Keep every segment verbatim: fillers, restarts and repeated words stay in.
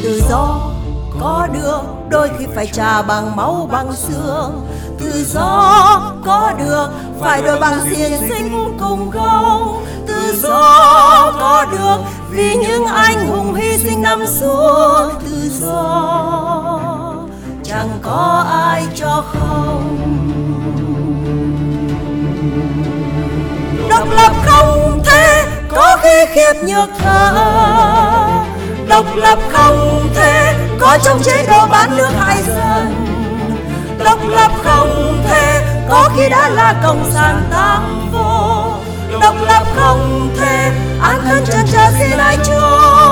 Tự do có được đôi khi phải trả bằng máu bằng xương. Tự do có được phải đôi bằng xiềng xích cùng không. Tự do có được vì những anh hùng hy sinh năm xưa. Tự do chẳng có ai cho không. Độc lập không thể có khi khiếp nhược thở. Độc lập không thể có trong chế độ bán nước hại dân. Độc lập không thể có khi đã là cộng sản tam vô. Độc lập không thể an thân chân chờ xin ai cho.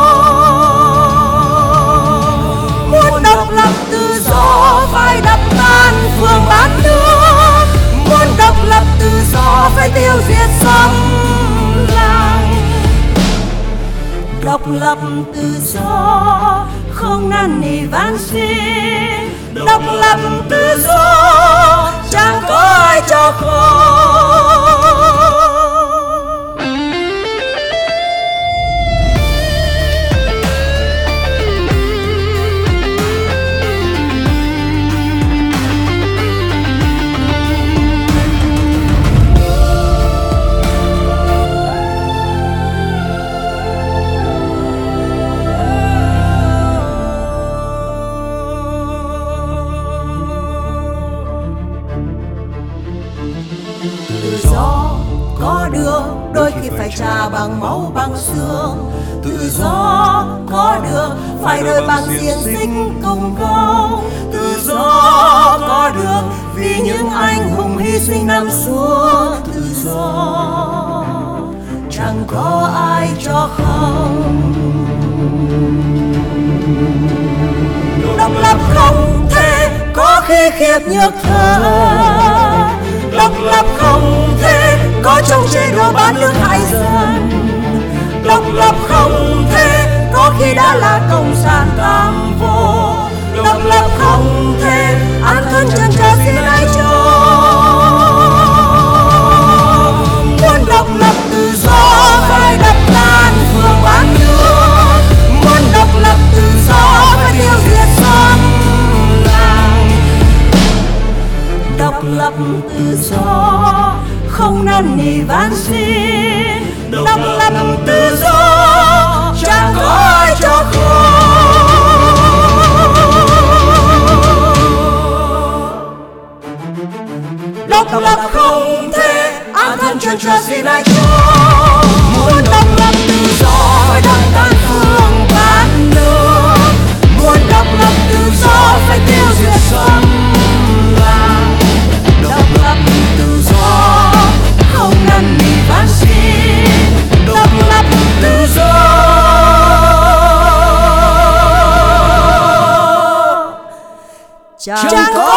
Muốn độc lập tự do phải đập tan phường bán nước. Muốn độc lập tự do phải tiêu diệt xâm lăng. Độc lập tự do không năn nỉ van xin. Độc lập tự do chẳng có ai cho không. Tự do có được đôi khi phải trả bằng máu bằng xương. Tự do có được phải đôi bằng xiềng xích cùng không. Tự do có được vì những anh hùng hy sinh năm xưa. Tự do chẳng có ai cho không. Độc lập không thể có khi khiếp nhược thở. Độc lập không thể có trong chế độ bán nước hại dân. Độc lập không thể có khi đã là cộng sản tam vô. Độc lập không thể an thân chân chờ xin ai cho. Muốn độc lập tự do phải đập tan phường bán nước. Muốn độc lập tự do phải tiêu diệt xâm lăng. Độc lập tự do không năn nỉ van xin. Độc lập tự do chẳng có ai cho không. Độc lập không thể an thân chân chờ xin ai cho. Muốn độc lập tự do phải đập tan phường bán nước. Muốn độc lập tự do phải tiêu diệt xâm lăng. Độc lập tự do không năn nỉ van xin. Độc lập tự do chẳng có